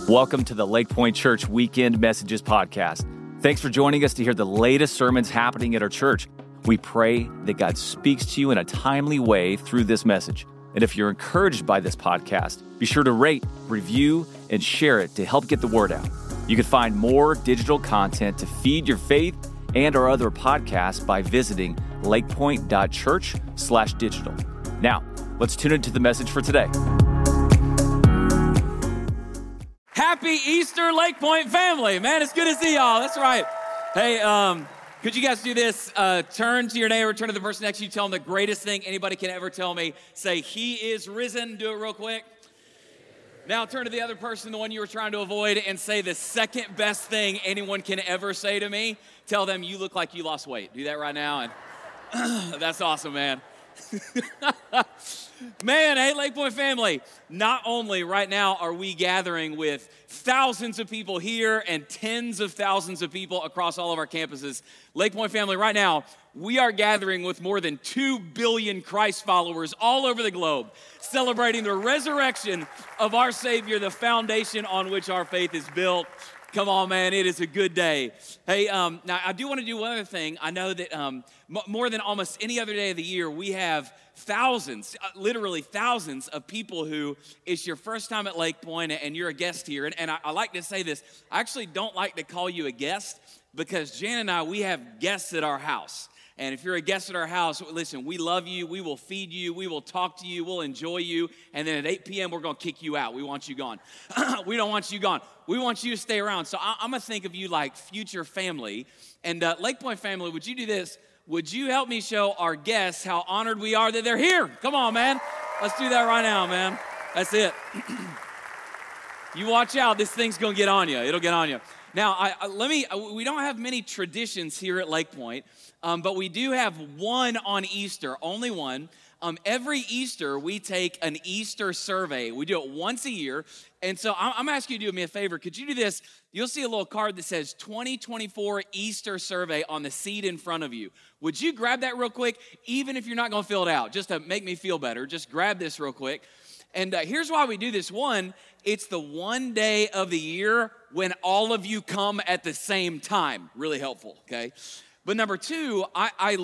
Welcome to the Lake Point Church Weekend Messages Podcast. Thanks for joining us to hear the latest sermons happening at our church. We pray that God speaks to you in a timely way through this message. And if you're encouraged by this podcast, be sure to rate, review, and share it to help get the word out. You can find more digital content to feed your faith and our other podcasts by visiting lakepoint.church/digital. Now, let's tune into the message for today. Happy Easter, Lake Point family. Man, it's good to see y'all. That's right. Hey, could you guys do this? Turn to your neighbor, turn to the person next to you, tell them the greatest thing anybody can ever tell me. Say, he is risen. Do it real quick. Now turn to the other person, the one you were trying to avoid, and say the second best thing anyone can ever say to me. Tell them you look like you lost weight. Do that right now. And that's awesome, man. Man, hey, Lake Point family, not only right now are we gathering with thousands of people here and tens of thousands of people across all of our campuses, Lake Point family, right now, we are gathering with more than 2 billion Christ followers all over the globe, celebrating the resurrection of our Savior, the foundation on which our faith is built. Come on, man, it is a good day. Hey, now I do want to do one other thing. I know that more than almost any other day of the year, we have thousands, literally thousands of people who it's your first time at Lake Point and you're a guest here. And I like to say this, I actually don't like to call you a guest because Jan and I, we have guests at our house. And if you're a guest at our house, listen, we love you, we will feed you, we will talk to you, we'll enjoy you, and then at 8 p.m., we're going to kick you out. We want you gone. We don't want you gone. We want you to stay around. So I'm going to think of you like future family. And Lake Point family, would you do this? Would you help me show our guests how honored we are that they're here? Come on, man. Let's do that right now, man. That's it. You watch out. This thing's going to get on you. It'll get on you. Now, we don't have many traditions here at Lake Point, but we do have one on Easter, only one. Every Easter, we take an Easter survey. We do it once a year. And so I'm asking you to do me a favor. Could you do this? You'll see a little card that says 2024 Easter survey on the seat in front of you. Would you grab that real quick, even if you're not going to fill it out, just to make me feel better? Just grab this real quick. And here's why we do this. One, it's the one day of the year when all of you come at the same time. Really helpful, okay? But number two, I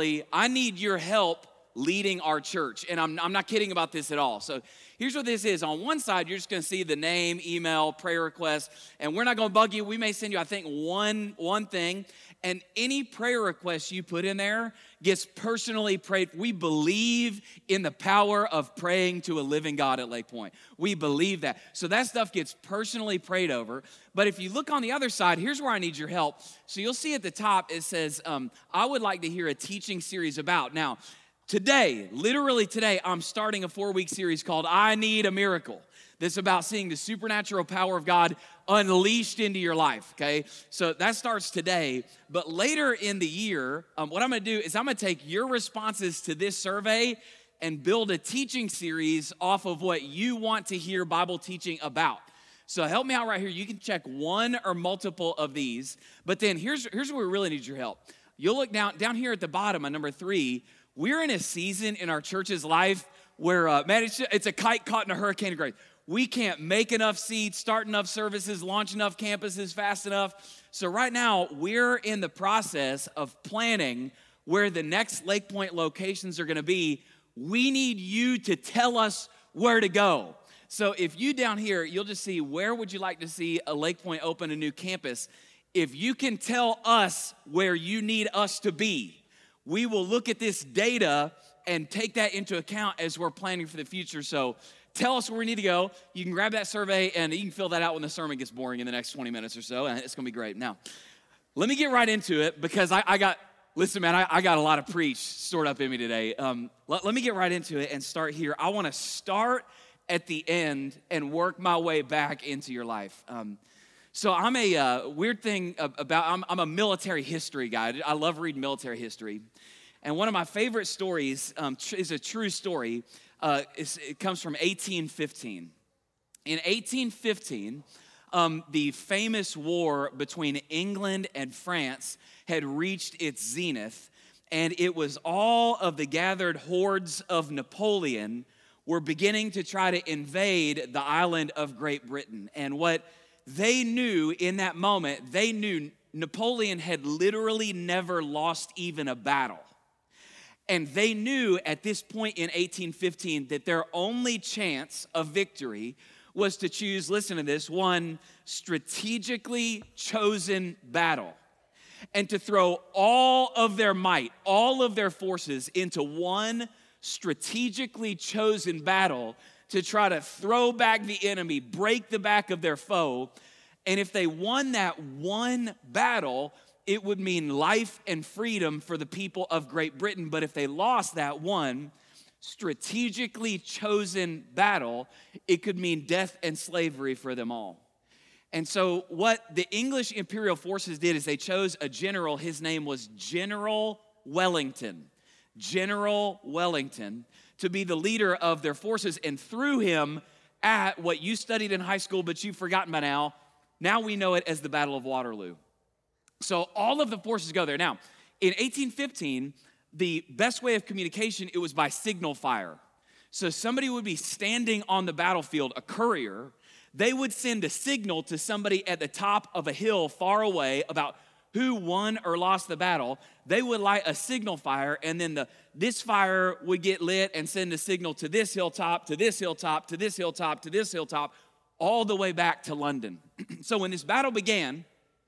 need your help leading our church. And I'm not kidding about this at all. So here's what this is. On one side, you're just going to see the name, email, prayer request. And we're not going to bug you. We may send you, I think, one thing. And any prayer request you put in there gets personally prayed. We believe in the power of praying to a living God at Lake Point. We believe that. So that stuff gets personally prayed over. But if you look on the other side, here's where I need your help. So you'll see at the top, it says, I would like to hear a teaching series about. Now, today, literally today, I'm starting a 4-week series called I Need a Miracle. That's about seeing the supernatural power of God unleashed into your life, okay? So that starts today. But later in the year, what I'm going to do is I'm going to take your responses to this survey and build a teaching series off of what you want to hear Bible teaching about. So help me out right here. You can check one or multiple of these. But then here's where we really need your help. You'll look down here at the bottom on number 3. We're in a season in our church's life where, man, it's a kite caught in a hurricane of grace. We can't make enough seats, start enough services, launch enough campuses fast enough. So right now, we're in the process of planning where the next Lake Point locations are going to be. We need you to tell us where to go. So if you down here, you'll just see where would you like to see a Lake Point open a new campus. If you can tell us where you need us to be, we will look at this data and take that into account as we're planning for the future. So tell us where we need to go. You can grab that survey and you can fill that out when the sermon gets boring in the next 20 minutes or so, and it's going to be great. Now, let me get right into it because I got a lot of preach stored up in me today. Let me get right into it and start here. I want to start at the end and work my way back into your life. So I'm a weird thing about, I'm a military history guy. I love reading military history. And one of my favorite stories is a true story. It comes from 1815. In 1815, the famous war between England and France had reached its zenith, and it was all of the gathered hordes of Napoleon were beginning to try to invade the island of Great Britain. And what they knew in that moment, they knew Napoleon had literally never lost even a battle. And they knew at this point in 1815 that their only chance of victory was to choose, listen to this, one strategically chosen battle. And to throw all of their might, all of their forces into one strategically chosen battle to try to throw back the enemy, break the back of their foe. And if they won that one battle, it would mean life and freedom for the people of Great Britain. But if they lost that one strategically chosen battle, it could mean death and slavery for them all. And so what the English imperial forces did is they chose a general. His name was General Wellington. General Wellington, to be the leader of their forces. And threw him at what you studied in high school, but you've forgotten by now. Now we know it as the Battle of Waterloo. So all of the forces go there. Now, in 1815, the best way of communication, it was by signal fire. So somebody would be standing on the battlefield, a courier. They would send a signal to somebody at the top of a hill far away about who won or lost the battle. They would light a signal fire, and then this fire would get lit and send a signal to this hilltop, to this hilltop, to this hilltop, to this hilltop, all the way back to London. So when this battle began,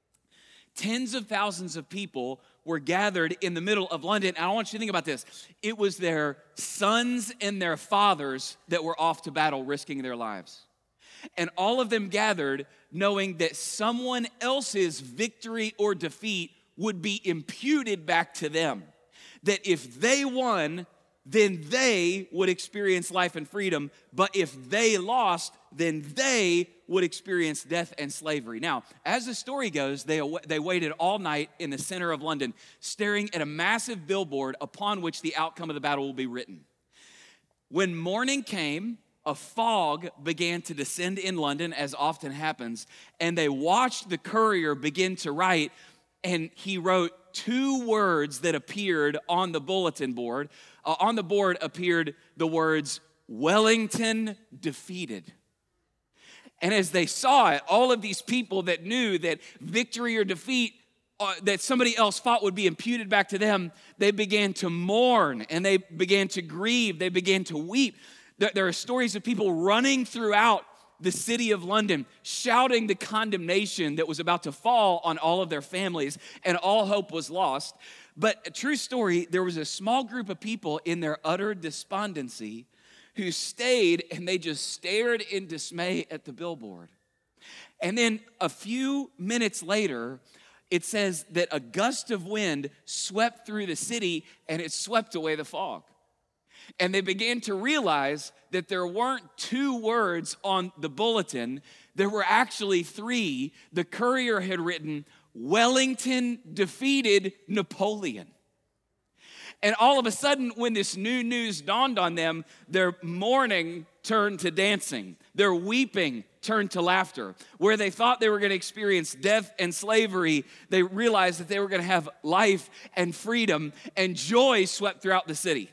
tens of thousands of people were gathered in the middle of London. And I want you to think about this. It was their sons and their fathers that were off to battle, risking their lives. And all of them gathered knowing that someone else's victory or defeat would be imputed back to them. That if they won, then they would experience life and freedom. But if they lost, then they would experience death and slavery. Now, as the story goes, they waited all night in the center of London, staring at a massive billboard upon which the outcome of the battle will be written. When morning came, a fog began to descend in London, as often happens, and they watched the courier begin to write, and he wrote two words that appeared on the bulletin board. On the board appeared the words, "Wellington defeated." And as they saw it, all of these people that knew that victory or defeat that somebody else fought would be imputed back to them, they began to mourn and they began to grieve. They began to weep. There are stories of people running throughout the city of London, shouting the condemnation that was about to fall on all of their families, and all hope was lost. But a true story, there was a small group of people in their utter despondency who stayed and they just stared in dismay at the billboard. And then a few minutes later, it says that a gust of wind swept through the city and it swept away the fog. And they began to realize that there weren't two words on the bulletin. There were actually three. The courier had written, "Wellington defeated Napoleon." And all of a sudden, when this new news dawned on them, their mourning turned to dancing. Their weeping turned to laughter. Where they thought they were going to experience death and slavery, they realized that they were going to have life and freedom, and joy swept throughout the city.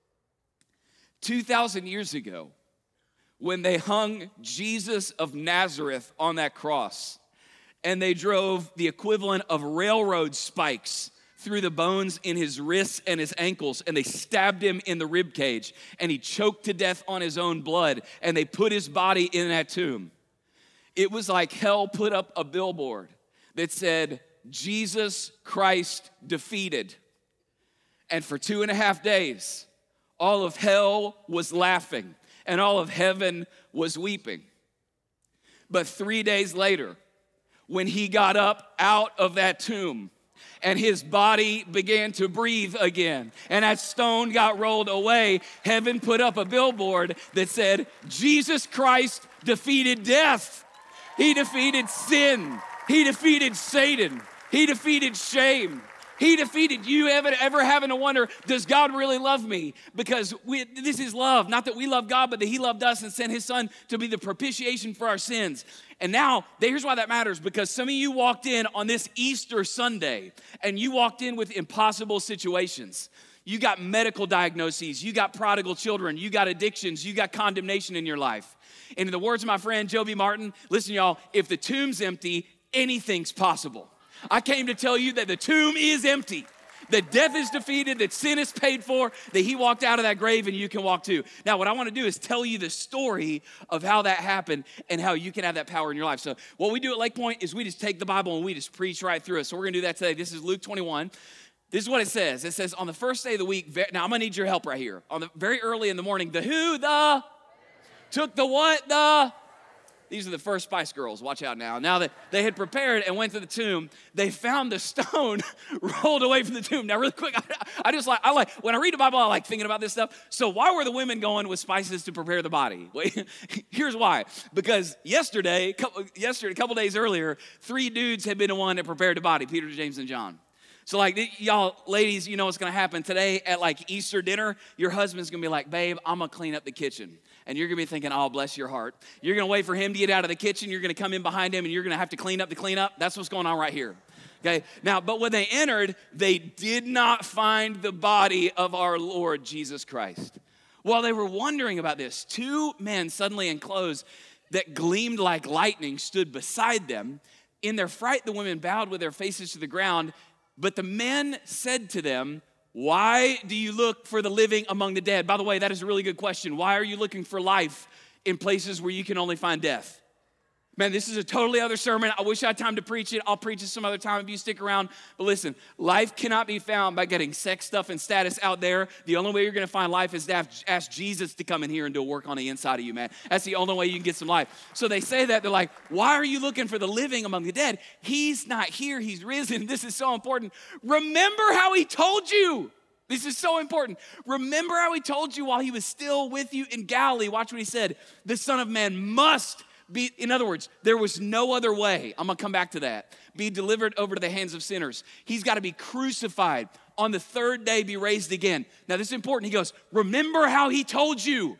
2,000 years ago, when they hung Jesus of Nazareth on that cross, and they drove the equivalent of railroad spikes through the bones in his wrists and his ankles, and they stabbed him in the rib cage, and he choked to death on his own blood, and they put his body in that tomb. It was like hell put up a billboard that said, "Jesus Christ defeated." And for 2.5 days, all of hell was laughing, and all of heaven was weeping. But 3 days later, when he got up out of that tomb, and his body began to breathe again, and that stone got rolled away, heaven put up a billboard that said, "Jesus Christ defeated death. He defeated sin. He defeated Satan. He defeated shame. He defeated you." Ever having to wonder, does God really love me? Because this is love. Not that we love God, but that he loved us and sent his son to be the propitiation for our sins. And now, here's why that matters. Because some of you walked in on this Easter Sunday, and you walked in with impossible situations. You got medical diagnoses. You got prodigal children. You got addictions. You got condemnation in your life. And in the words of my friend Joby Martin, listen, y'all, if the tomb's empty, anything's possible. I came to tell you that the tomb is empty, that death is defeated, that sin is paid for, that he walked out of that grave and you can walk too. Now, what I want to do is tell you the story of how that happened and how you can have that power in your life. So what we do at Lake Point is we just take the Bible and we just preach right through it. So we're going to do that today. This is Luke 21. This is what it says. It says, on the first day of the week, now I'm going to need your help right here. On the very early in the morning, the who, the, took the what, the, these are the first Spice Girls. Watch out now. Now that they had prepared and went to the tomb, they found the stone rolled away from the tomb. Now, really quick, I like, when I read the Bible, I like thinking about this stuff. So why were the women going with spices to prepare the body? Wait, here's why. Because yesterday, a couple days earlier, 3 dudes had been the one that prepared the body, Peter, James, and John. So like, y'all ladies, you know what's going to happen today at like Easter dinner. Your husband's going to be like, babe, I'm going to clean up the kitchen. And you're going to be thinking, oh, bless your heart. You're going to wait for him to get out of the kitchen. You're going to come in behind him and you're going to have to clean up the cleanup. That's what's going on right here. Okay. Now, but when they entered, they did not find the body of our Lord Jesus Christ. While they were wondering about this, 2 men suddenly in clothes that gleamed like lightning stood beside them. In their fright, the women bowed with their faces to the ground. But the men said to them, why do you look for the living among the dead? By the way, that is a really good question. Why are you looking for life in places where you can only find death? Man, this is a totally other sermon. I wish I had time to preach it. I'll preach it some other time if you stick around. But listen, life cannot be found by getting sex stuff and status out there. The only way you're going to find life is to ask Jesus to come in here and do a work on the inside of you, man. That's the only way you can get some life. So they say that. They're like, why are you looking for the living among the dead? He's not here. He's risen. This is so important. Remember how he told you. This is so important. Remember how he told you while he was still with you in Galilee. Watch what he said. The Son of Man must be, in other words, there was no other way. I'm going to come back to that. Be delivered over to the hands of sinners. He's got to be crucified. On the 3rd day, be raised again. Now, this is important. He goes, remember how he told you.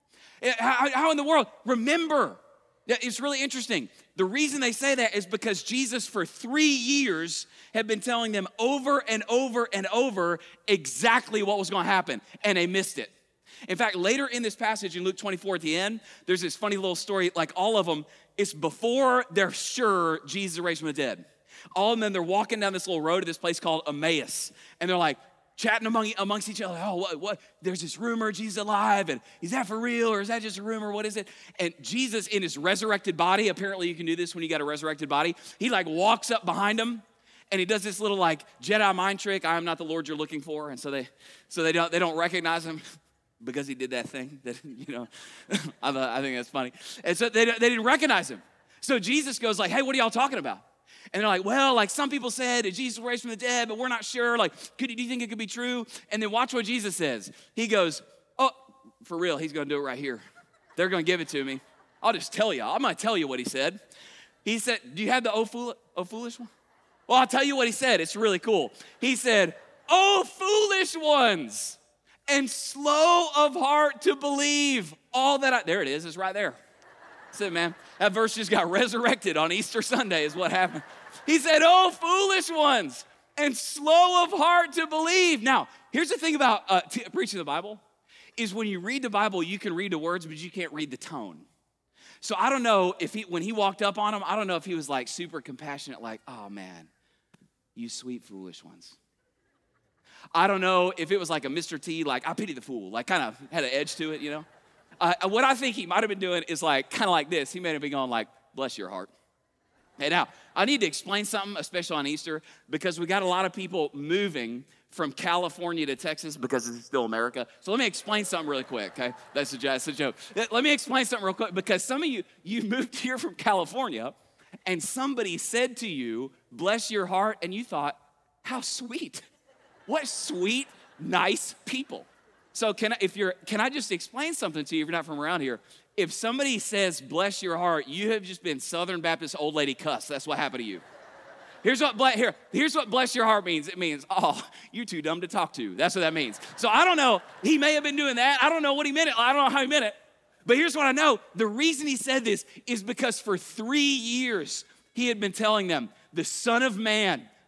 How in the world? Remember. It's really interesting. The reason they say that is because Jesus, for 3 years, had been telling them over and over and over exactly what was going to happen, and they missed it. In fact, later in this passage in Luke 24 at the end, there's this funny little story, like all of them, it's before they're sure Jesus is raised from the dead. All of them, they're walking down this little road to this place called Emmaus, and they're like chatting amongst each other. Oh, what? There's this rumor Jesus is alive, and is that for real, or is that just a rumor? What is it? And Jesus in his resurrected body, apparently you can do this when you got a resurrected body, he like walks up behind them, and he does this little like Jedi mind trick, I am not the Lord you're looking for, and so they don't recognize him. Because he did that thing that, you know, I think that's funny. And so they didn't recognize him. So Jesus goes like, hey, what are y'all talking about? And they're like, well, like some people said that Jesus was raised from the dead, but we're not sure. Like, do you think it could be true? And then watch what Jesus says. He goes, oh, for real, he's going to do it right here. They're going to give it to me. I'll just tell you. I'm going to tell you what he said. He said, do you have the foolish one? Well, I'll tell you what he said. It's really cool. He said, oh, foolish ones. And slow of heart to believe all that there it is, it's right there. That's it, man. That verse just got resurrected on Easter Sunday is what happened. He said, oh, foolish ones, and slow of heart to believe. Now, here's the thing about preaching the Bible, is when you read the Bible, you can read the words, but you can't read the tone. So I don't know if when he walked up on him, I don't know if he was like super compassionate, like, oh man, you sweet foolish ones. I don't know if it was like a Mr. T, like, I pity the fool, like kind of had an edge to it, you know? What I think he might have been doing is like, kind of like this. He may have been going like, bless your heart. Hey, now, I need to explain something, especially on Easter, because we got a lot of people moving from California to Texas because it's still America. So let me explain something really quick, okay? That's a joke. Let me explain something real quick, because some of you moved here from California, and somebody said to you, bless your heart, and you thought, how sweet. What sweet, nice people. So can I just explain something to you if you're not from around here? If somebody says, bless your heart, you have just been Southern Baptist old lady cuss. That's what happened to you. Here's what bless your heart means. It means, oh, you're too dumb to talk to. That's what that means. So I don't know. He may have been doing that. I don't know what he meant. I don't know how he meant it. But here's what I know. The reason he said this is because for 3 years, he had been telling them, the Son of Man,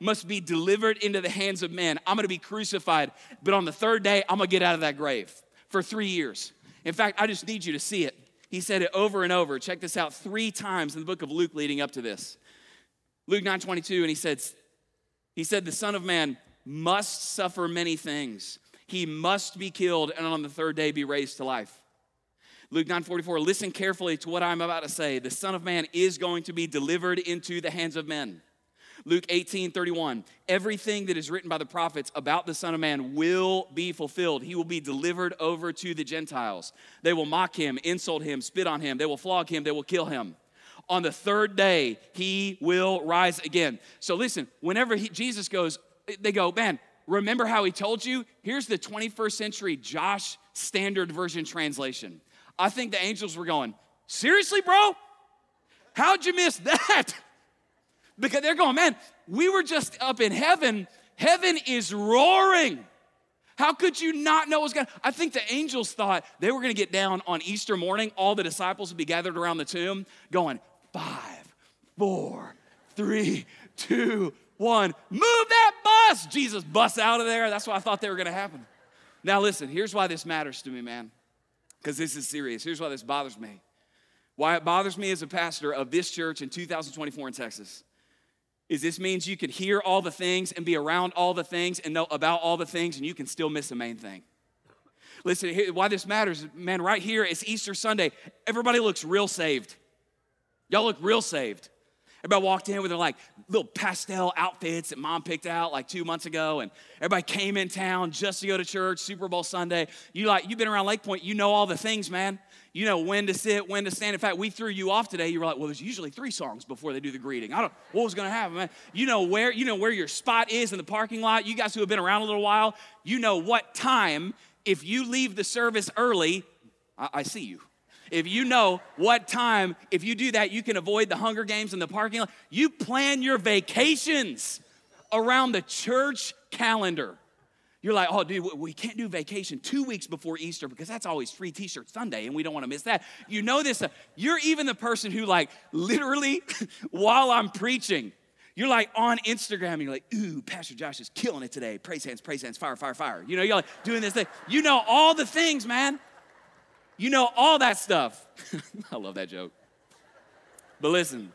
must be delivered into the hands of men. I'm gonna be crucified, but on the third day, I'm gonna get out of that grave for 3 years. In fact, I just need you to see it. He said it over and over. Check this out 3 times in the book of Luke leading up to this. Luke 9:22, and he said, the Son of Man must suffer many things. He must be killed and on the third day be raised to life. Luke 9:44, listen carefully to what I'm about to say. The Son of Man is going to be delivered into the hands of men. Luke 18:31, everything that is written by the prophets about the Son of Man will be fulfilled. He will be delivered over to the Gentiles. They will mock him, insult him, spit on him. They will flog him, they will kill him. On the third day, he will rise again. So listen, whenever Jesus goes, they go, man, remember how he told you? Here's the 21st century Josh Standard Version translation. I think the angels were going, seriously, bro? How'd you miss that? Because they're going, man, we were just up in heaven. Heaven is roaring. How could you not know what's going to? I think the angels thought they were going to get down on Easter morning. All the disciples would be gathered around the tomb going, 5, 4, 3, 2, 1. Move that bus. Jesus busts out of there. That's what I thought they were going to happen. Now listen, here's why this matters to me, man. Because this is serious. Here's why this bothers me. Why it bothers me as a pastor of this church in 2024 in Texas is this means you can hear all the things and be around all the things and know about all the things, and you can still miss the main thing. Listen, why this matters, man, right here, it's Easter Sunday. Everybody looks real saved. Y'all look real saved. Everybody walked in with their like little pastel outfits that mom picked out like 2 months ago, and everybody came in town just to go to church, Super Bowl Sunday. You've been around Lake Point, you know all the things, man. You know when to sit, when to stand. In fact, we threw you off today. You were like, well, there's usually 3 songs before they do the greeting. What was gonna happen, man? You know where your spot is in the parking lot. You guys who have been around a little while, you know what time, if you leave the service early, I see you. If you know what time, if you do that, you can avoid the Hunger Games in the parking lot. You plan your vacations around the church calendar. You're like, oh, dude, we can't do vacation 2 weeks before Easter because that's always free T-shirt Sunday, and we don't want to miss that. You know this. You're even the person who, like, literally, while I'm preaching, you're like on Instagram, and you're like, ooh, Pastor Josh is killing it today. Praise hands, fire, fire, fire. You know, you're like doing this thing. You know all the things, man. You know all that stuff. I love that joke. But listen,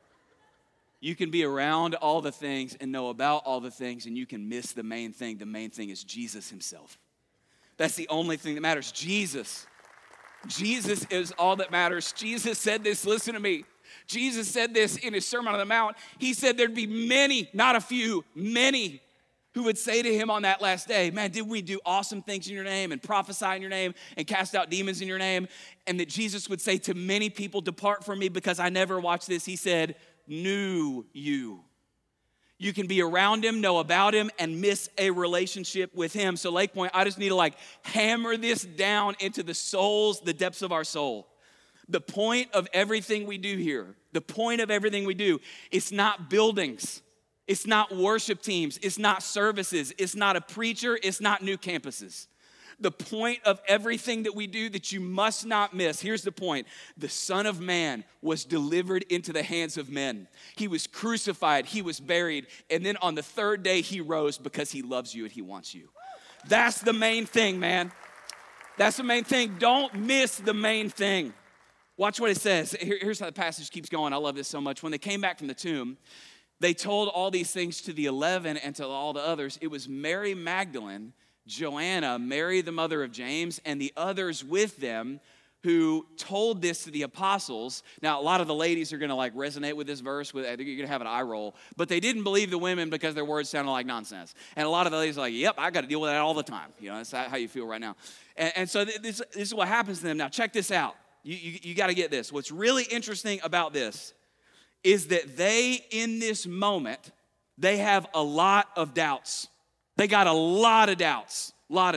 you can be around all the things and know about all the things, and you can miss the main thing. The main thing is Jesus himself. That's the only thing that matters. Jesus. Jesus is all that matters. Jesus said this, listen to me. Jesus said this in his Sermon on the Mount. He said there'd be many, not a few, many who would say to him on that last day, man, did we do awesome things in your name and prophesy in your name and cast out demons in your name? And that Jesus would say to many people, depart from me because I never watched this. He said, knew you. You can be around him, know about him, and miss a relationship with him. So Lake Point, I just need to hammer this down into the depths of our soul. The point of everything we do here, the point of everything we do, it's not buildings. It's not worship teams. It's not services. It's not a preacher. It's not new campuses. The point of everything that we do that you must not miss, here's the point. The Son of Man was delivered into the hands of men. He was crucified. He was buried. And then on the third day, he rose because he loves you and he wants you. That's the main thing, man. That's the main thing. Don't miss the main thing. Watch what it says. Here's how the passage keeps going. I love this so much. When they came back from the tomb, they told all these things to the 11 and to all the others. It was Mary Magdalene, Joanna, Mary the mother of James, and the others with them who told this to the apostles. Now, a lot of the ladies are going to resonate with this verse. I think you're going to have an eye roll. But they didn't believe the women because their words sounded like nonsense. And a lot of the ladies are like, yep, I got to deal with that all the time. You know, that's how you feel right now. And so this is what happens to them. Now, check this out. You got to get this. What's really interesting about this is that they, in this moment, they have a lot of doubts. They got a lot of doubts.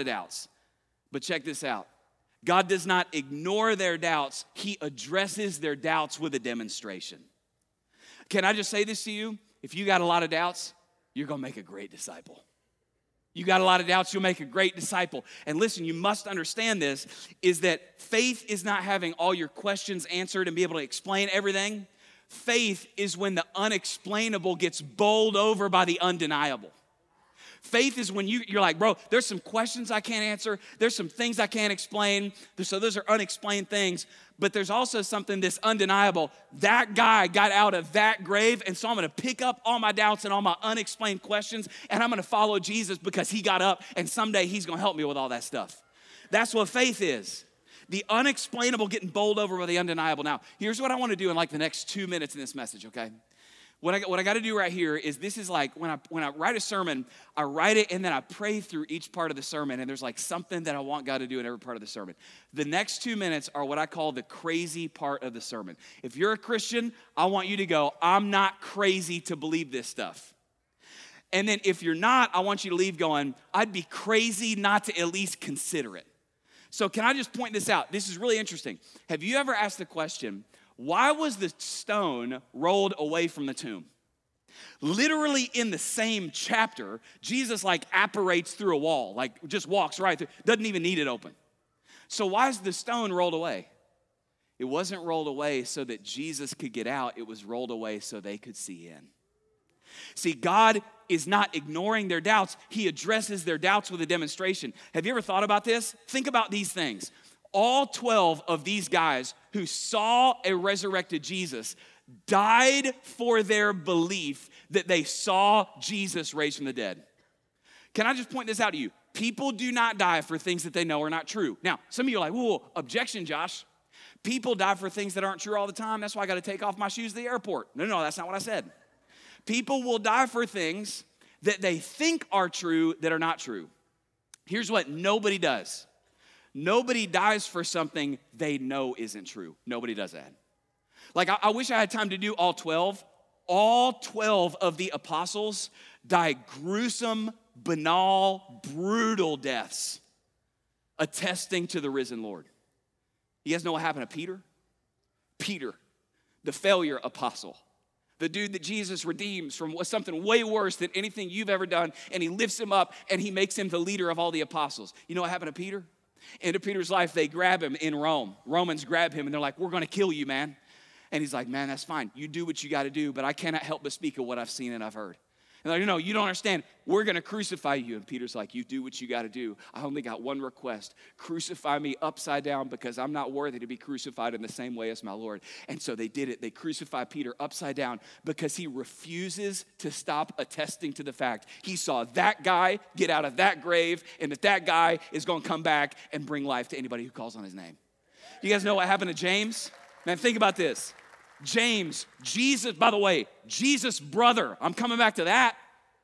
But check this out. God does not ignore their doubts. He addresses their doubts with a demonstration. Can I just say this to you? If you got a lot of doubts, you're going to make a great disciple. You got a lot of doubts, you'll make a great disciple. And listen, you must understand this, is that faith is not having all your questions answered and be able to explain everything. Faith is when the unexplainable gets bowled over by the undeniable. Faith is when you're like, bro, there's some questions I can't answer. There's some things I can't explain. So those are unexplained things. But there's also something that's undeniable. That guy got out of that grave, and so I'm going to pick up all my doubts and all my unexplained questions, and I'm going to follow Jesus because he got up, and someday he's going to help me with all that stuff. That's what faith is. The unexplainable getting bowled over by the undeniable. Now, here's what I want to do in like the next 2 minutes in this message, okay? What I got to do right here is this is like when I write a sermon, I write it and then I pray through each part of the sermon, and there's like something that I want God to do in every part of the sermon. The next 2 minutes are what I call the crazy part of the sermon. If you're a Christian, I want you to go, I'm not crazy to believe this stuff. And then if you're not, I want you to leave going, I'd be crazy not to at least consider it. So can I just point this out? This is really interesting. Have you ever asked the question, why was the stone rolled away from the tomb? Literally in the same chapter, Jesus like apparates through a wall, like just walks right through, doesn't even need it open. So why is the stone rolled away? It wasn't rolled away so that Jesus could get out. It was rolled away so they could see in. See, God is not ignoring their doubts. He addresses their doubts with a demonstration. Have you ever thought about this? Think about these things. All 12 of these guys who saw a resurrected Jesus died for their belief that they saw Jesus raised from the dead. Can I just point this out to you? People do not die for things that they know are not true. Now, some of you are like, whoa, objection, Josh. People die for things that aren't true all the time. That's why I got to take off my shoes at the airport. No, that's not what I said. People will die for things that they think are true that are not true. Here's what nobody does. Nobody dies for something they know isn't true. Nobody does that. Like, I wish I had time to do all 12. All 12 of the apostles died gruesome, banal, brutal deaths, attesting to the risen Lord. You guys know what happened to Peter? Peter, the failure apostle. The dude that Jesus redeems from something way worse than anything you've ever done, and he lifts him up, and he makes him the leader of all the apostles. You know what happened to Peter? Into Peter's life, they grab him in Rome. Romans grab him, and they're like, we're going to kill you, man. And he's like, man, that's fine. You do what you got to do, but I cannot help but speak of what I've seen and I've heard. And they're like, no, you don't understand. We're going to crucify you. And Peter's like, you do what you got to do. I only got one request. Crucify me upside down because I'm not worthy to be crucified in the same way as my Lord. And so they did it. They crucified Peter upside down because he refuses to stop attesting to the fact he saw that guy get out of that grave and that guy is going to come back and bring life to anybody who calls on his name. You guys know what happened to James? Man, think about this. James, Jesus, by the way, Jesus' brother, I'm coming back to that.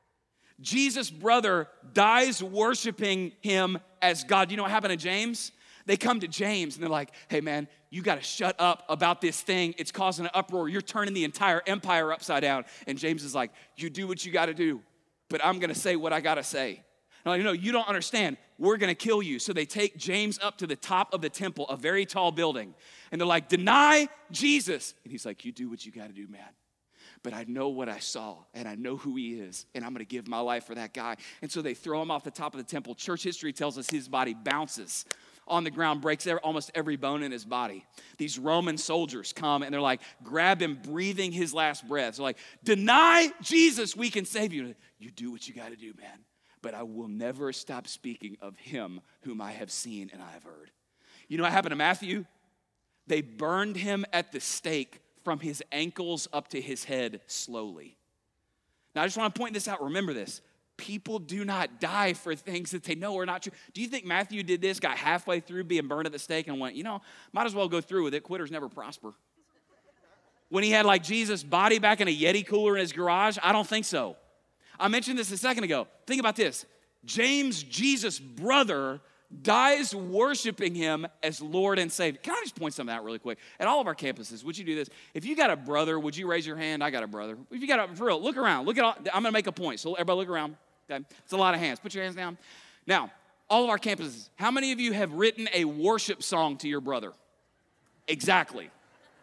Jesus' brother dies worshiping him as God. You know what happened to James? They come to James and they're like, hey man, you got to shut up about this thing. It's causing an uproar. You're turning the entire empire upside down. And James is like, you do what you got to do, but I'm going to say what I got to say. And I'm like, no, you don't understand. We're going to kill you. So they take James up to the top of the temple, a very tall building. And they're like, deny Jesus. And he's like, you do what you got to do, man. But I know what I saw, and I know who he is, and I'm going to give my life for that guy. And so they throw him off the top of the temple. Church history tells us his body bounces on the ground, breaks almost every bone in his body. These Roman soldiers come, and they're like, grab him, breathing his last breath. They're like, deny Jesus, we can save you. You do what you got to do, man. But I will never stop speaking of him whom I have seen and I have heard. You know what happened to Matthew? They burned him at the stake from his ankles up to his head slowly. Now, I just want to point this out. Remember this. People do not die for things that they know are not true. Do you think Matthew did this, got halfway through being burned at the stake and went, might as well go through with it. Quitters never prosper. When he had like Jesus' body back in a Yeti cooler in his garage? I don't think so. I mentioned this a second ago. Think about this. James, Jesus' brother, dies worshiping him as Lord and Savior. Can I just point something out really quick? At all of our campuses, would you do this? If you got a brother, would you raise your hand? I got a brother. If you got for real, look around. Look at all, I'm going to make a point. So everybody look around. Okay? It's a lot of hands. Put your hands down. Now, all of our campuses, how many of you have written a worship song to your brother? Exactly.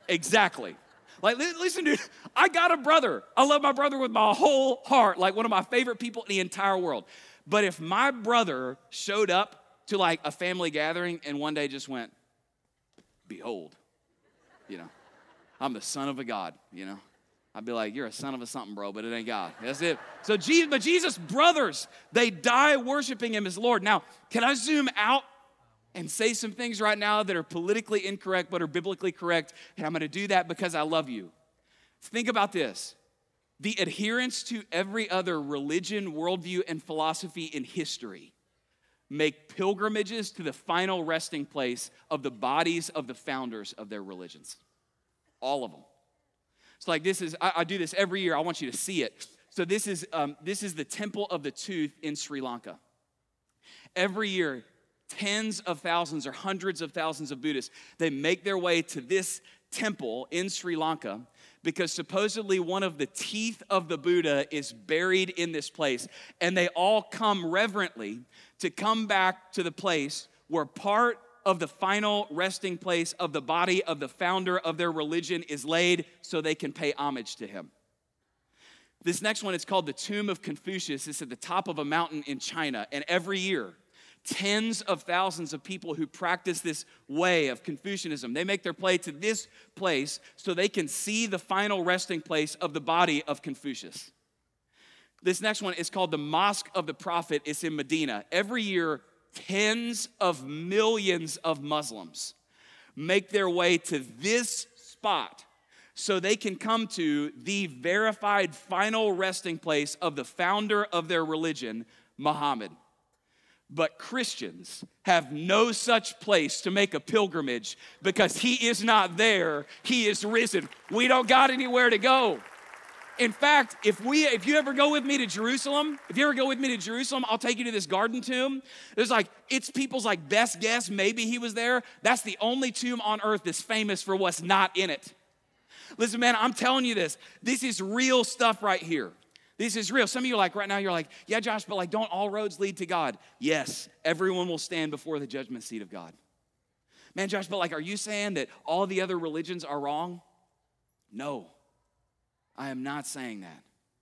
Like, listen, dude, I got a brother. I love my brother with my whole heart, like one of my favorite people in the entire world. But if my brother showed up to like a family gathering and one day just went, behold, I'm the son of a God, you know. I'd be like, you're a son of a something, bro, but it ain't God. That's it. So Jesus' brothers, they die worshiping him as Lord. Now, can I zoom out and say some things right now that are politically incorrect but are biblically correct? And I'm going to do that because I love you. Think about this. The adherents to every other religion, worldview, and philosophy in history make pilgrimages to the final resting place of the bodies of the founders of their religions. All of them. It's like I do this every year. I want you to see it. So this is the Temple of the Tooth in Sri Lanka. Every year, tens of thousands or hundreds of thousands of Buddhists, they make their way to this temple in Sri Lanka because supposedly one of the teeth of the Buddha is buried in this place. And they all come reverently to come back to the place where part of the final resting place of the body of the founder of their religion is laid so they can pay homage to him. This next one is called the Tomb of Confucius. It's at the top of a mountain in China. And every year, tens of thousands of people who practice this way of Confucianism, they make their way to this place so they can see the final resting place of the body of Confucius. This next one is called the Mosque of the Prophet. It's in Medina. Every year, tens of millions of Muslims make their way to this spot so they can come to the verified final resting place of the founder of their religion, Muhammad. But Christians have no such place to make a pilgrimage because he is not there, he is risen. We don't got anywhere to go. In fact, if you ever go with me to Jerusalem, I'll take you to this garden tomb. It's people's best guess, maybe he was there. That's the only tomb on earth that's famous for what's not in it. Listen, man, I'm telling you this. This is real stuff right here. This is real. Some of you right now, you're like, yeah, Josh, but don't all roads lead to God? Yes, everyone will stand before the judgment seat of God. Man, Josh, but are you saying that all the other religions are wrong? No. I am not saying that.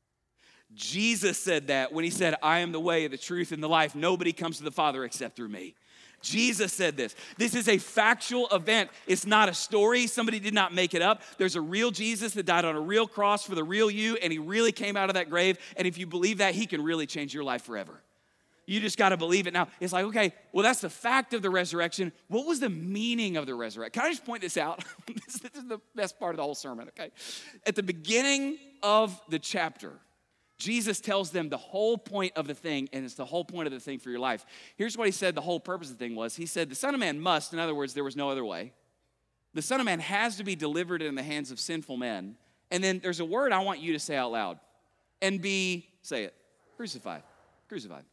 Jesus said that when he said, I am the way, the truth, and the life. Nobody comes to the Father except through me. Jesus said this. This is a factual event. It's not a story. Somebody did not make it up. There's a real Jesus that died on a real cross for the real you, and he really came out of that grave. And if you believe that, he can really change your life forever. You just got to believe it. Now, it's okay, well, that's the fact of the resurrection. What was the meaning of the resurrection? Can I just point this out? This is the best part of the whole sermon, okay? At the beginning of the chapter, Jesus tells them the whole point of the thing, and it's the whole point of the thing for your life. Here's what he said the whole purpose of the thing was. He said, the Son of Man must, in other words, there was no other way. The Son of Man has to be delivered in the hands of sinful men. And then there's a word I want you to say out loud. And say it, crucified. Crucified.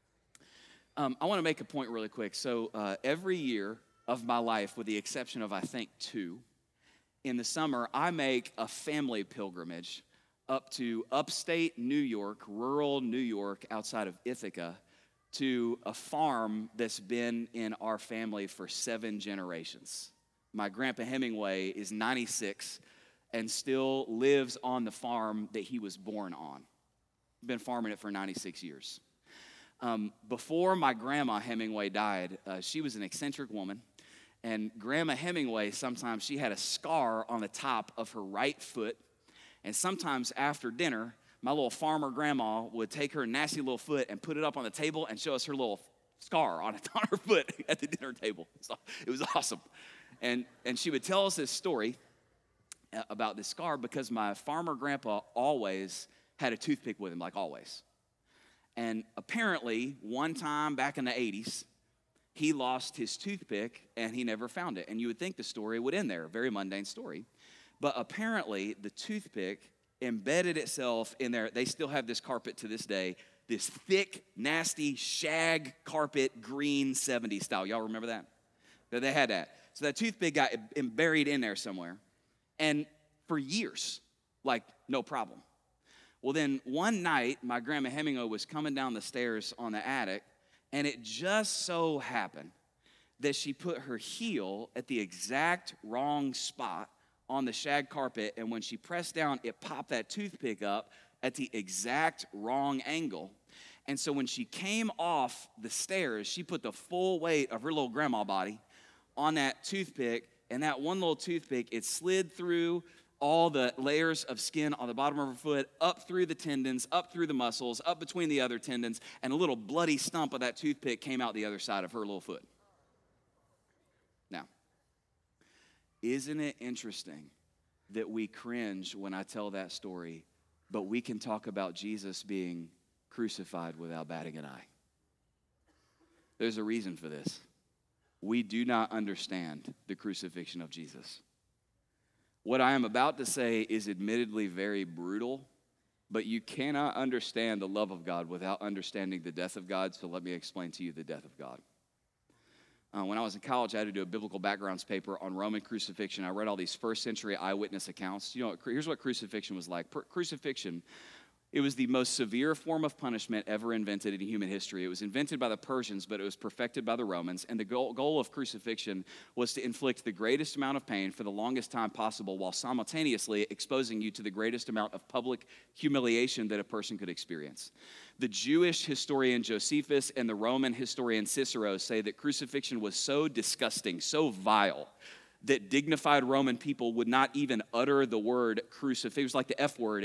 I want to make a point really quick. So every year of my life, with the exception of, I think, 2, in the summer, I make a family pilgrimage up to upstate New York, rural New York, outside of Ithaca, to a farm that's been in our family for 7 generations. My grandpa Hemingway is 96 and still lives on the farm that he was born on. Been farming it for 96 years. Before my grandma Hemingway died, she was an eccentric woman. And Grandma Hemingway, sometimes she had a scar on the top of her right foot. And sometimes after dinner, my little farmer grandma would take her nasty little foot and put it up on the table and show us her little scar on her foot at the dinner table. So it was awesome. And she would tell us this story about this scar because my farmer grandpa always had a toothpick with him, always. And apparently, one time back in the 80s, he lost his toothpick and he never found it. And you would think the story would end there, a very mundane story. But apparently, the toothpick embedded itself in there. They still have this carpet to this day, this thick, nasty shag carpet, green 70s style. Y'all remember that? They had that. So that toothpick got buried in there somewhere. And for years, no problem. Well, then one night, my grandma Hemingway was coming down the stairs on the attic, and it just so happened that she put her heel at the exact wrong spot on the shag carpet, and when she pressed down, it popped that toothpick up at the exact wrong angle. And so when she came off the stairs, she put the full weight of her little grandma body on that toothpick, and that one little toothpick, it slid through all the layers of skin on the bottom of her foot, up through the tendons, up through the muscles, up between the other tendons, and a little bloody stump of that toothpick came out the other side of her little foot. Now, isn't it interesting that we cringe when I tell that story, but we can talk about Jesus being crucified without batting an eye? There's a reason for this. We do not understand the crucifixion of Jesus. What I am about to say is admittedly very brutal, but you cannot understand the love of God without understanding the death of God, so let me explain to you the death of God. When I was in college, I had to do a biblical backgrounds paper on Roman crucifixion. I read all these first century eyewitness accounts. Here's what crucifixion was like. Crucifixion, it was the most severe form of punishment ever invented in human history. It was invented by the Persians, but it was perfected by the Romans. And the goal of crucifixion was to inflict the greatest amount of pain for the longest time possible while simultaneously exposing you to the greatest amount of public humiliation that a person could experience. The Jewish historian Josephus and the Roman historian Cicero say that crucifixion was so disgusting, so vile, that dignified Roman people would not even utter the word crucifix. It was like the F word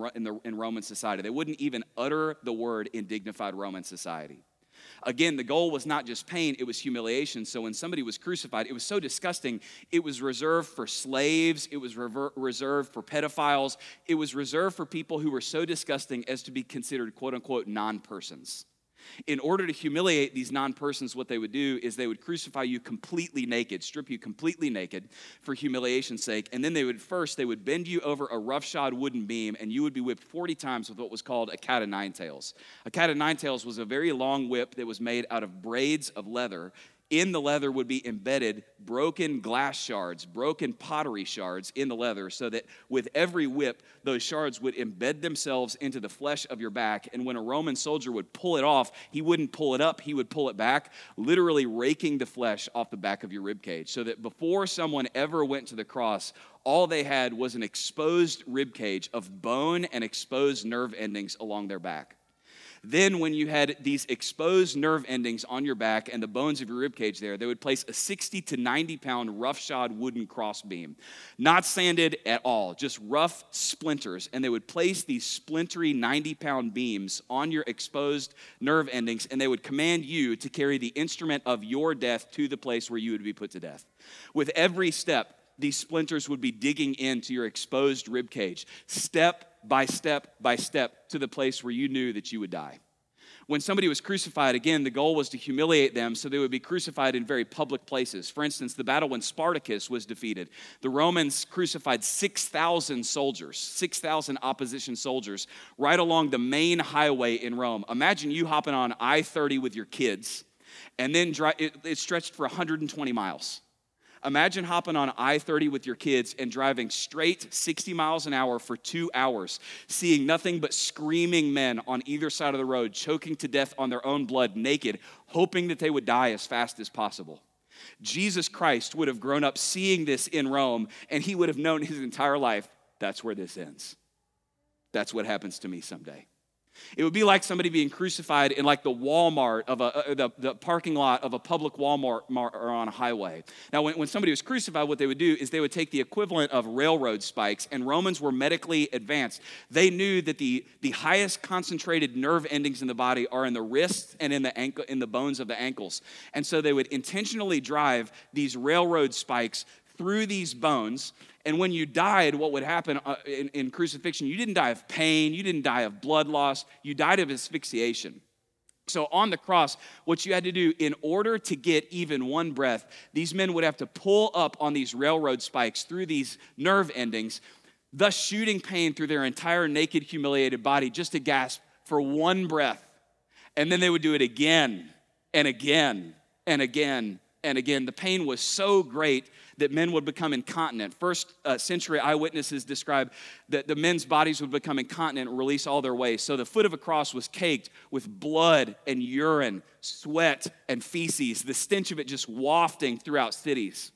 in Roman society. They wouldn't even utter the word in dignified Roman society. Again, the goal was not just pain, it was humiliation. So when somebody was crucified, it was so disgusting, it was reserved for slaves, it was reserved for pedophiles, it was reserved for people who were so disgusting as to be considered quote-unquote non-persons. In order to humiliate these non-persons, what they would do is they would crucify you completely naked, strip you completely naked for humiliation's sake, and then they would bend you over a roughshod wooden beam, and you would be whipped 40 times with what was called a cat of nine tails. A cat of nine tails was a very long whip that was made out of braids of leather. In the leather would be embedded broken glass shards, broken pottery shards in the leather, so that with every whip, those shards would embed themselves into the flesh of your back. And when a Roman soldier would pull it off, he wouldn't pull it up, he would pull it back, literally raking the flesh off the back of your rib cage, so that before someone ever went to the cross, all they had was an exposed rib cage of bone and exposed nerve endings along their back. Then when you had these exposed nerve endings on your back and the bones of your ribcage there, they would place a 60 to 90 pound roughshod wooden crossbeam, not sanded at all, just rough splinters. And they would place these splintery 90-pound beams on your exposed nerve endings, and they would command you to carry the instrument of your death to the place where you would be put to death. With every step, these splinters would be digging into your exposed ribcage, step by step by step, to the place where you knew that you would die. When somebody was crucified, again, the goal was to humiliate them, so they would be crucified in very public places. For instance, the battle when Spartacus was defeated, the Romans crucified 6,000 soldiers, 6,000 opposition soldiers, right along the main highway in Rome. Imagine you hopping on I-30 with your kids, and then it stretched for 120 miles. Imagine hopping on I-30 with your kids and driving straight 60 miles an hour for 2 hours, seeing nothing but screaming men on either side of the road, choking to death on their own blood, naked, hoping that they would die as fast as possible. Jesus Christ would have grown up seeing this in Rome, and he would have known his entire life, that's where this ends. That's what happens to me someday. It would be like somebody being crucified in like the Walmart of the parking lot of a public Walmart or on a highway. Now, when somebody was crucified, what they would do is they would take the equivalent of railroad spikes, and Romans were medically advanced. They knew that the highest concentrated nerve endings in the body are in the wrists and in the bones of the ankles. And so they would intentionally drive these railroad spikes through these bones. And when you died, what would happen in crucifixion, you didn't die of pain, you didn't die of blood loss, you died of asphyxiation. So on the cross, what you had to do in order to get even one breath, these men would have to pull up on these railroad spikes through these nerve endings, thus shooting pain through their entire naked, humiliated body just to gasp for one breath. And then they would do it again and again and again and again. The pain was so great that men would become incontinent. First century eyewitnesses describe that the men's bodies would become incontinent and release all their waste. So the foot of a cross was caked with blood and urine, sweat and feces, the stench of it just wafting throughout cities.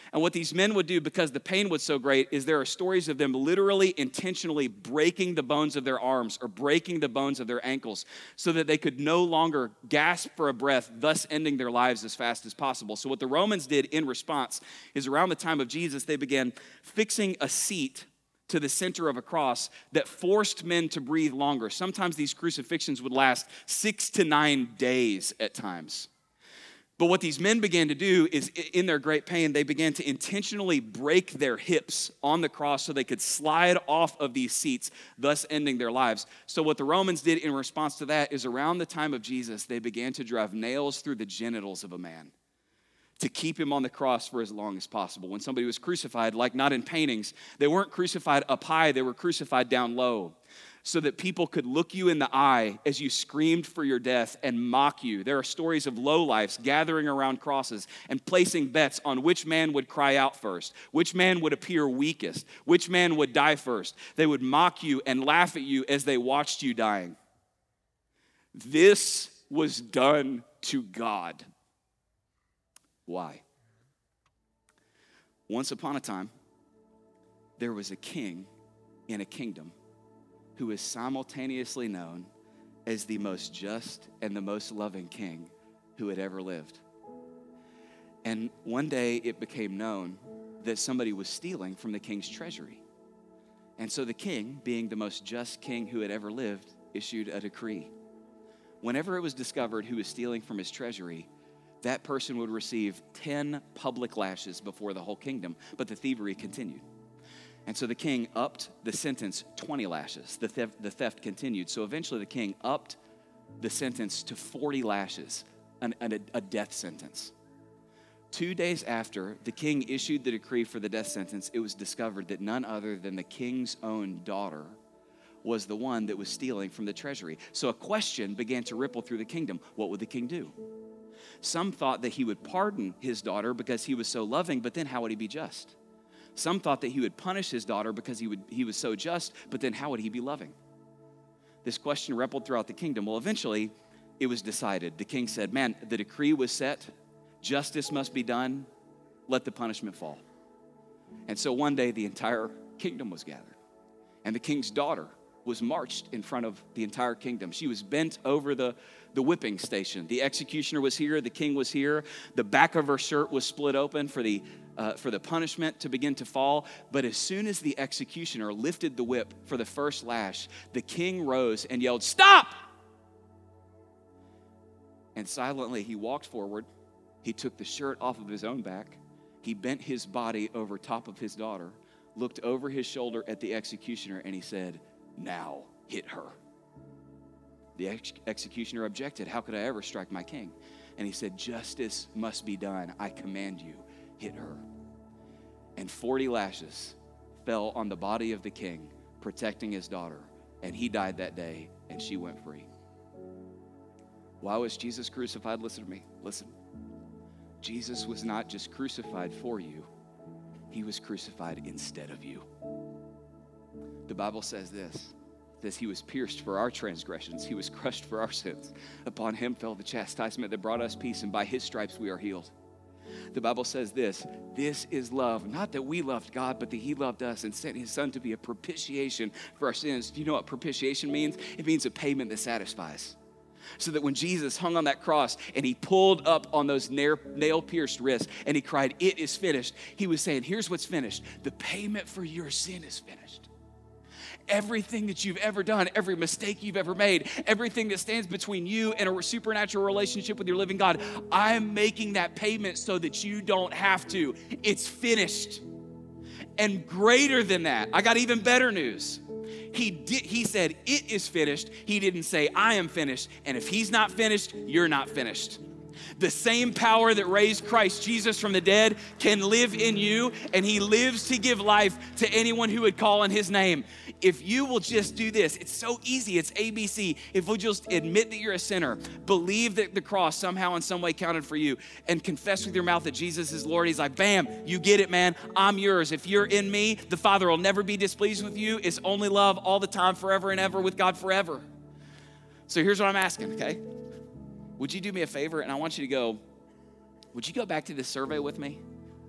And what these men would do, because the pain was so great, is there are stories of them literally intentionally breaking the bones of their arms or breaking the bones of their ankles so that they could no longer gasp for a breath, thus ending their lives as fast as possible. So what the Romans did in response is around the time of Jesus, they began fixing a seat to the center of a cross that forced men to breathe longer. Sometimes these crucifixions would last 6 to 9 days at times. But what these men began to do is, in their great pain, they began to intentionally break their hips on the cross so they could slide off of these seats, thus ending their lives. So what the Romans did in response to that is around the time of Jesus, they began to drive nails through the genitals of a man to keep him on the cross for as long as possible. When somebody was crucified, like not in paintings, they weren't crucified up high, they were crucified down low, so that people could look you in the eye as you screamed for your death and mock you. There are stories of lowlifes gathering around crosses and placing bets on which man would cry out first, which man would appear weakest, which man would die first. They would mock you and laugh at you as they watched you dying. This was done to God. Why? Once upon a time, there was a king in a kingdom who is simultaneously known as the most just and the most loving king who had ever lived. And one day it became known that somebody was stealing from the king's treasury. And so the king, being the most just king who had ever lived, issued a decree. Whenever it was discovered who was stealing from his treasury, that person would receive 10 public lashes before the whole kingdom, but the thievery continued. And so the king upped the sentence 20 lashes. The theft continued. So eventually the king upped the sentence to 40 lashes, a death sentence. 2 days after the king issued the decree for the death sentence, it was discovered that none other than the king's own daughter was the one that was stealing from the treasury. So a question began to ripple through the kingdom. What would the king do? Some thought that he would pardon his daughter because he was so loving, but then how would he be just? Some thought that he would punish his daughter because he was so just, but then how would he be loving? This question rippled throughout the kingdom. Well, eventually, it was decided. The king said, man, the decree was set. Justice must be done. Let the punishment fall. And so one day, the entire kingdom was gathered. And the king's daughter was marched in front of the entire kingdom. She was bent over the whipping station. The executioner was here. The king was here. The back of her shirt was split open for the punishment to begin to fall. But as soon as the executioner lifted the whip for the first lash, the king rose and yelled, "Stop!" And silently he walked forward. He took the shirt off of his own back. He bent his body over top of his daughter, looked over his shoulder at the executioner, and he said, "Now hit her." The executioner objected. "How could I ever strike my king?" And he said, "Justice must be done. I command you, hit her." And 40 lashes fell on the body of the king, protecting his daughter. And he died that day, and she went free. Why was Jesus crucified? Listen to me. Listen. Jesus was not just crucified for you. He was crucified instead of you. The Bible says this. It says he was pierced for our transgressions. He was crushed for our sins. Upon him fell the chastisement that brought us peace, and by his stripes we are healed. The Bible says this is love, not that we loved God, but that he loved us and sent his son to be a propitiation for our sins. Do you know what propitiation means? It means a payment that satisfies. So that when Jesus hung on that cross and he pulled up on those nail-pierced wrists and he cried, "It is finished," he was saying, here's what's finished. The payment for your sin is finished. Everything that you've ever done, every mistake you've ever made, everything that stands between you and a supernatural relationship with your living God, I'm making that payment so that you don't have to. It's finished. And greater than that, I got even better news. He said, "It is finished." He didn't say, "I am finished." And if he's not finished, you're not finished. The same power that raised Christ Jesus from the dead can live in you, and he lives to give life to anyone who would call on his name. If you will just do this, it's so easy, it's ABC. If we'll just admit that you're a sinner, believe that the cross somehow in some way counted for you, and confess with your mouth that Jesus is Lord, he's like, bam, you get it, man, I'm yours. If you're in me, the Father will never be displeased with you. It's only love all the time, forever and ever, with God forever. So here's what I'm asking, okay? Would you do me a favor? And I want you to go, would you go back to this survey with me?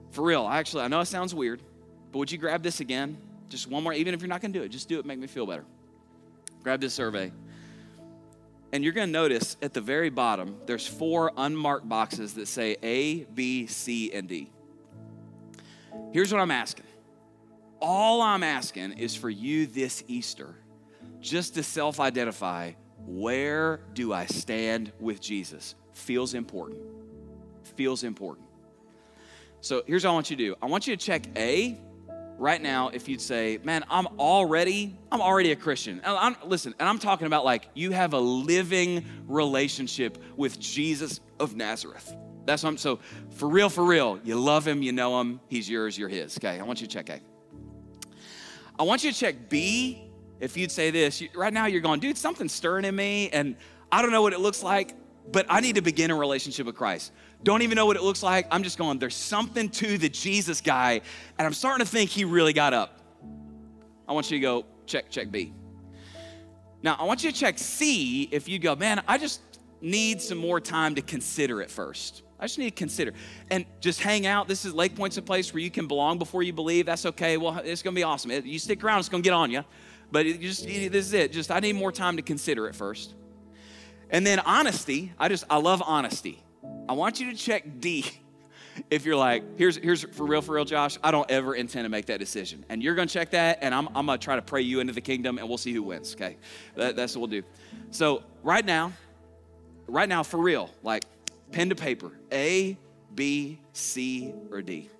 For real, actually, I know it sounds weird, but would you grab this again? Just one more, even if you're not going to do it, just do it, make me feel better. Grab this survey. And you're going to notice at the very bottom, there's 4 unmarked boxes that say A, B, C, and D. Here's what I'm asking. All I'm asking is for you this Easter just to self-identify, where do I stand with Jesus? Feels important. Feels important. So here's what I want you to do. I want you to check A right now. If you'd say, man, I'm already a Christian. Listen, and I'm talking about like you have a living relationship with Jesus of Nazareth. That's what so for real, you love him, you know him, he's yours, you're his. Okay, I want you to check A. I want you to check B. If you'd say this, right now you're going, dude, something's stirring in me, and I don't know what it looks like, but I need to begin a relationship with Christ. Don't even know what it looks like. I'm just going, there's something to the Jesus guy, and I'm starting to think he really got up. I want you to go check B. Now, I want you to check C if you go, man, I just need some more time to consider it first. I just need to consider. And just hang out. This is Lake Point's a place where you can belong before you believe. That's okay. Well, it's going to be awesome. You stick around, it's going to get on you. But this is it. Just I need more time to consider it first. And then honesty. I love honesty. I want you to check D. If you're like, here's for real, Josh, I don't ever intend to make that decision. And you're going to check that, and I'm going to try to pray you into the kingdom, and we'll see who wins, okay? That's what we'll do. So right now, for real, like pen to paper, A, B, C, or D.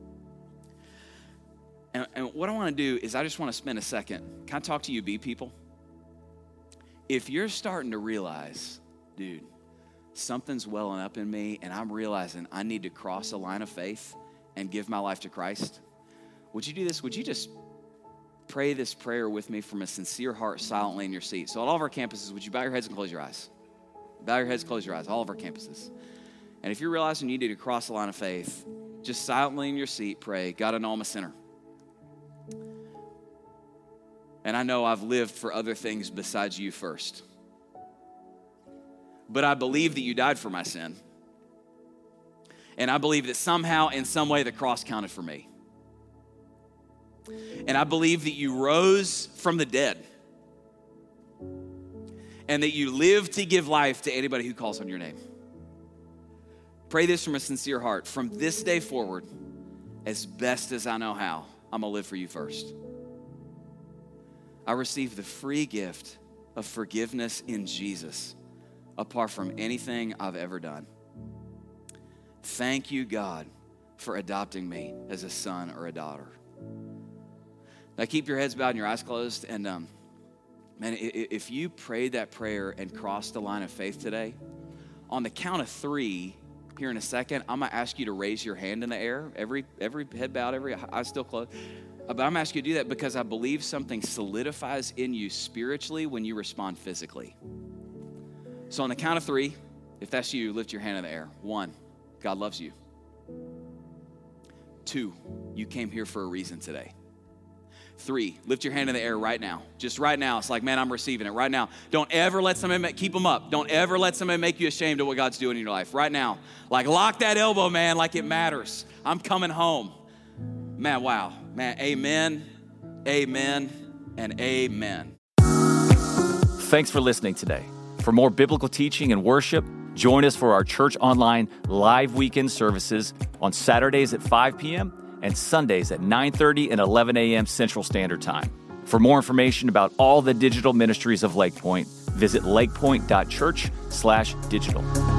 And what I want to do is I just want to spend a second. Can I talk to you, B people? If you're starting to realize, dude, something's welling up in me and I'm realizing I need to cross a line of faith and give my life to Christ, would you do this? Would you just pray this prayer with me from a sincere heart silently in your seat? So at all of our campuses, would you bow your heads and close your eyes? Bow your heads, close your eyes, all of our campuses. And if you're realizing you need to cross the line of faith, just silently in your seat, pray, God, I know I'm a sinner. And I know I've lived for other things besides you first. But I believe that you died for my sin. And I believe that somehow, in some way, the cross counted for me. And I believe that you rose from the dead. And that you live to give life to anybody who calls on your name. Pray this from a sincere heart. From this day forward, as best as I know how, I'm going to live for you first. I receive the free gift of forgiveness in Jesus, apart from anything I've ever done. Thank you, God, for adopting me as a son or a daughter. Now keep your heads bowed and your eyes closed. And man, if you prayed that prayer and crossed the line of faith today, on the count of 3, here in a second, I'm gonna ask you to raise your hand in the air. Every head bowed, every eye still closed. But I'm asking you to do that because I believe something solidifies in you spiritually when you respond physically. So on the count of 3, if that's you, lift your hand in the air. 1, God loves you. 2, you came here for a reason today. 3, lift your hand in the air right now. Just right now. It's like, man, I'm receiving it right now. Don't ever let somebody keep them up. Don't ever let somebody make you ashamed of what God's doing in your life right now. Like lock that elbow, man, like it matters. I'm coming home. Man, wow. Man, amen, amen, and amen. Thanks for listening today. For more biblical teaching and worship, join us for our Church Online live weekend services on Saturdays at 5 p.m. and Sundays at 9:30 and 11 a.m. Central Standard Time. For more information about all the digital ministries of Lake Point, visit lakepoint.church/digital.